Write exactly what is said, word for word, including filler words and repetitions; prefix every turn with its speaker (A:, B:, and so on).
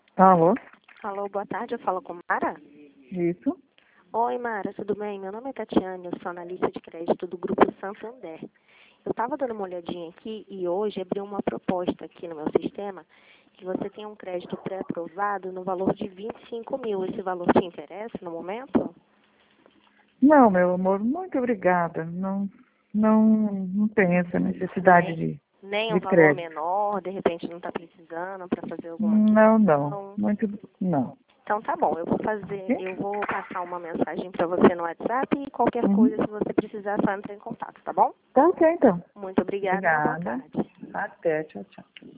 A: Alô?
B: Alô, boa tarde, eu falo com Mara?
A: Isso?
B: Oi, Mara, tudo bem? Meu nome é Tatiane, eu sou analista de crédito do Grupo Santander. Eu estava dando uma olhadinha aqui e hoje abriu uma proposta aqui no meu sistema que você tem um crédito pré-aprovado no valor de vinte e cinco mil. Esse valor te interessa no momento?
A: Não, meu amor, muito obrigada. Não, não, não tem essa necessidade
B: Nem,
A: de,
B: nem um
A: de
B: valor
A: crédito.
B: menor, de repente não está precisando para fazer alguma
A: Não, não.
B: quitação.
A: Muito, não.
B: Então tá bom, eu vou fazer,
A: Ok?
B: eu vou passar uma mensagem para você no WhatsApp e qualquer
A: Uhum.
B: coisa, se você precisar, só entre em contato, tá bom?
A: Tá ok, então.
B: Muito obrigada, uma boa
A: Obrigada.
B: tarde.
A: Até, tchau, tchau.